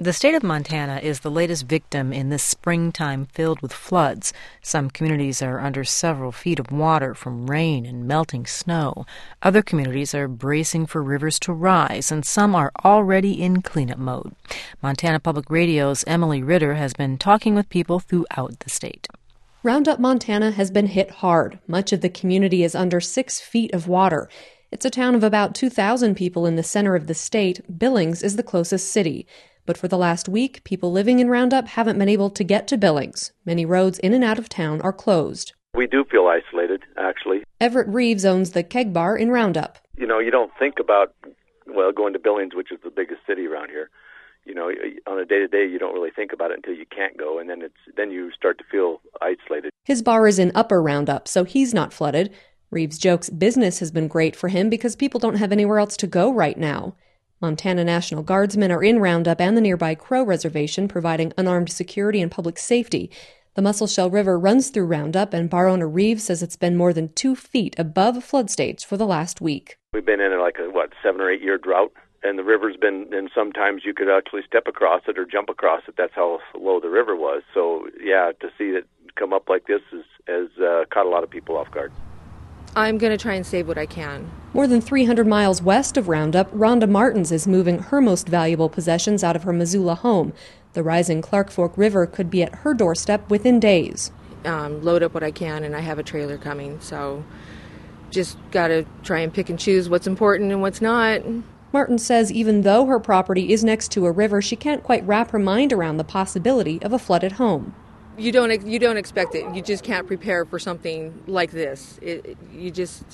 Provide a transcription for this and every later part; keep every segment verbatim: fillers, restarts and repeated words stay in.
The state of Montana is the latest victim in this springtime filled with floods. Some communities are under several feet of water from rain and melting snow. Other communities are bracing for rivers to rise, and some are already in cleanup mode. Montana Public Radio's Emily Ritter has been talking with people throughout the state. Roundup, Montana has been hit hard. Much of the community is under six feet of water. It's a town of about two thousand people in the center of the state. Billings is the closest city. But for the last week, people living in Roundup haven't been able to get to Billings. Many roads in and out of town are closed. We do feel isolated, actually. Everett Reeves owns the Keg Bar in Roundup. You know, you don't think about, well, going to Billings, which is the biggest city around here. You know, on a day-to-day, you don't really think about it until you can't go, and then it's then you start to feel isolated. His bar is in Upper Roundup, so he's not flooded. Reeves jokes business has been great for him because people don't have anywhere else to go right now. Montana National Guardsmen are in Roundup and the nearby Crow Reservation, providing unarmed security and public safety. The Musselshell River runs through Roundup, and bar owner Reeves says it's been more than two feet above flood stage for the last week. We've been in like a, what, seven or eight year drought, and the river's been, and sometimes you could actually step across it or jump across it. That's how low the river was. So, yeah, to see it come up like this is, has uh, caught a lot of people off guard. I'm going to try and save what I can. More than three hundred miles west of Roundup, Rhonda Martins is moving her most valuable possessions out of her Missoula home. The rising Clark Fork River could be at her doorstep within days. Um, load up what I can, and I have a trailer coming, so just got to try and pick and choose what's important and what's not. Martin says even though her property is next to a river, she can't quite wrap her mind around the possibility of a flooded home. You don't you don't expect it. You just can't prepare for something like this. It, it, you just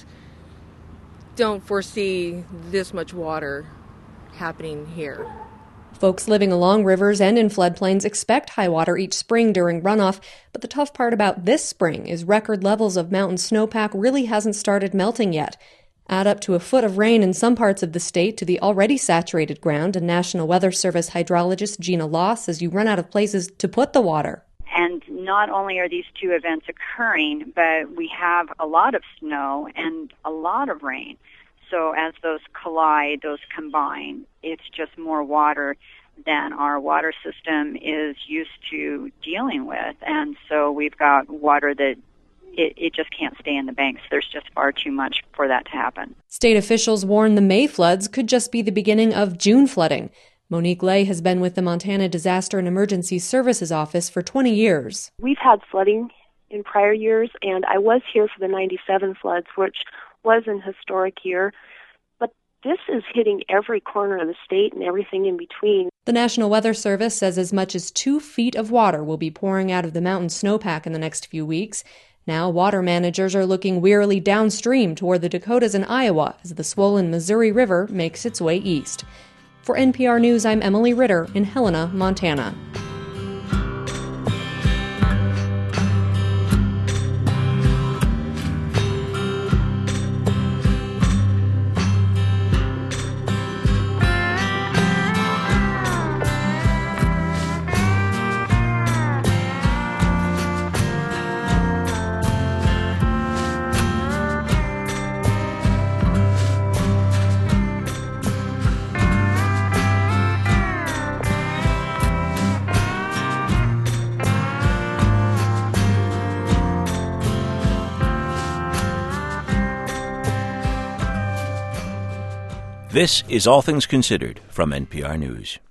don't foresee this much water happening here. Folks living along rivers and in floodplains expect high water each spring during runoff, but the tough part about this spring is record levels of mountain snowpack really hasn't started melting yet. Add up to a foot of rain in some parts of the state to the already saturated ground, and National Weather Service hydrologist Gina Law says you run out of places to put the water. And not only are these two events occurring, but we have a lot of snow and a lot of rain. So as those collide, those combine, it's just more water than our water system is used to dealing with. And so we've got water that it, it just can't stay in the banks. There's just far too much for that to happen. State officials warn the May floods could just be the beginning of June flooding. Monique Lay has been with the Montana Disaster and Emergency Services Office for twenty years. We've had flooding in prior years, and I was here for the ninety-seven floods, which was an historic year. But this is hitting every corner of the state and everything in between. The National Weather Service says as much as two feet of water will be pouring out of the mountain snowpack in the next few weeks. Now, water managers are looking wearily downstream toward the Dakotas and Iowa as the swollen Missouri River makes its way east. For N P R News, I'm Emily Ritter in Helena, Montana. This is All Things Considered from N P R News.